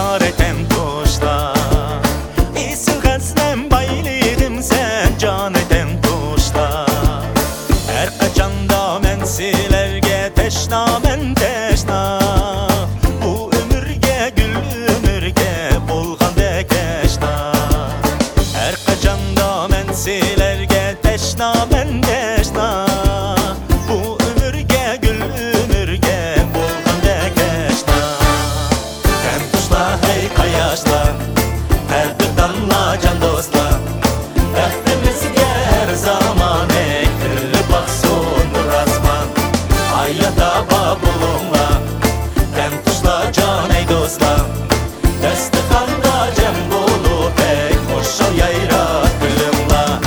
işareten tuşla. İsin gazlem baylidim sen can eten tuşla. Her kaçanda men silerge teşna men teşna. Bu ömürge gül ömürge bolgandek teşna. Her kaçanda men silerge teşna men teşna. Bu ömürge gül ömürge bolgandek teşna. Hem tuşla hey kayaşla, her bir damla can dostla. Dertlimizge her zaman ektir baksın rasman. Hayata babulunla, hem tuşla can ey dostla. Destekanda cem bulu pek hoş ol yayrak gülümla.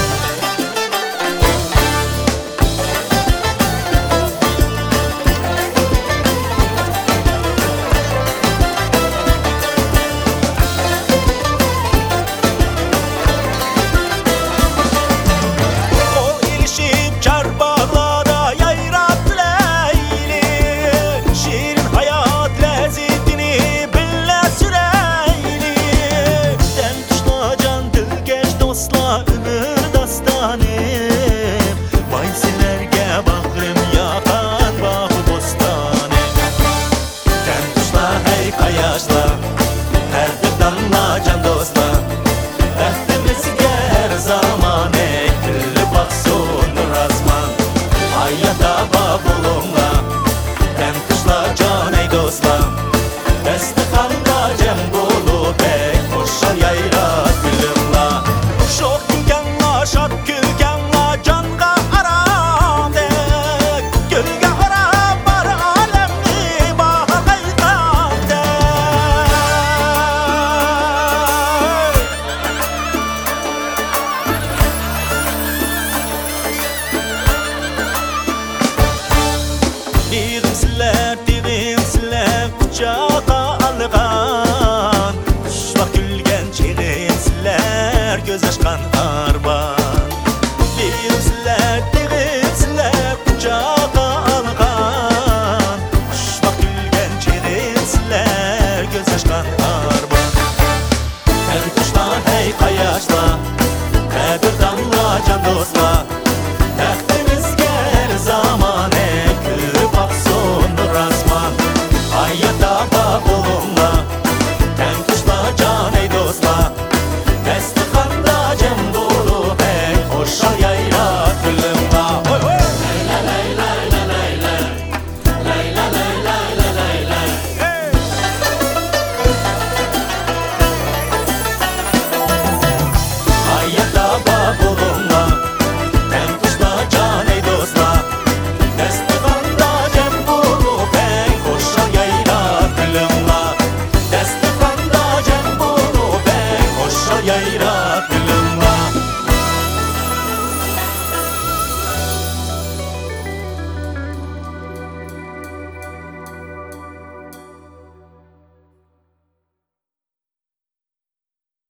O ilişip çarpaklara yayrak leyli. Şirin hayat lezzetini bille süreyli. Dem tuşla can dilgeç dostla ömür dastanım. Vay silerge bahrım yakan bahu bostanım. Dem tuşla hey kayaşla, her bir damla can dostla. Dertlimizge her zaman ektir baksın razman. Hayata babulunla, hem tuşla can ey dostla. Destekanda cem bulu pek hoş ol yayrak gülümla. Şok gülgenla şak gülgenla canga aradek. Gölge ara var alemli bahar gaydatek. Dirim sizler kucağa algan. Kuşlak gülgen çiğnim sizler göz açkan.